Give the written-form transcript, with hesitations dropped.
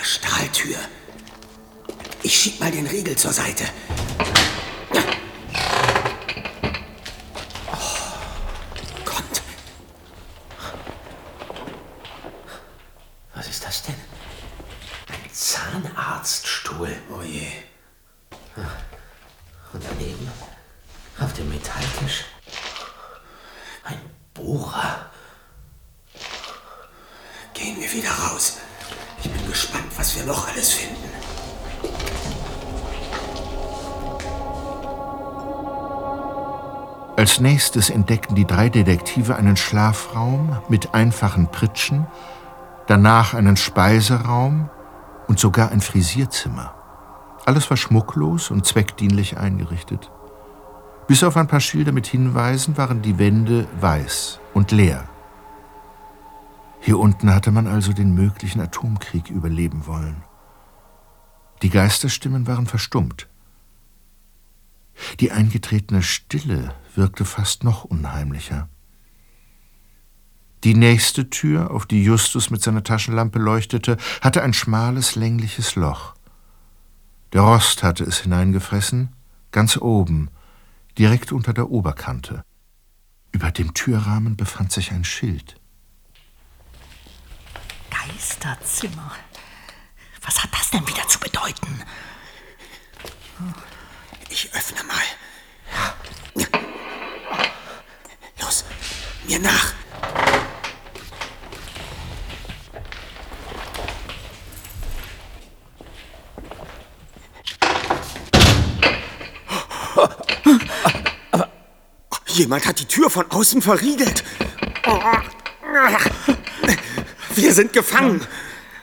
Stahltür. Ich schieb mal den Riegel zur Seite. Oh, Gott. Was ist das denn? Ein Zahnarztstuhl. Oh je. Und daneben, auf dem Metalltisch, ein Bohrer. Gehen wir wieder raus. Ich bin gespannt, was wir noch alles finden. Als nächstes entdeckten die 3 Detektive einen Schlafraum mit einfachen Pritschen, danach einen Speiseraum und sogar ein Frisierzimmer. Alles war schmucklos und zweckdienlich eingerichtet. Bis auf ein paar Schilder mit Hinweisen waren die Wände weiß und leer. Hier unten hatte man also den möglichen Atomkrieg überleben wollen. Die Geisterstimmen waren verstummt. Die eingetretene Stille wirkte fast noch unheimlicher. Die nächste Tür, auf die Justus mit seiner Taschenlampe leuchtete, hatte ein schmales, längliches Loch. Der Rost hatte es hineingefressen, ganz oben, direkt unter der Oberkante. Über dem Türrahmen befand sich ein Schild. Geisterzimmer. Was hat das denn wieder zu bedeuten? Ich öffne mal. Ja. Los, mir nach. Aber jemand hat die Tür von außen verriegelt. Wir sind gefangen.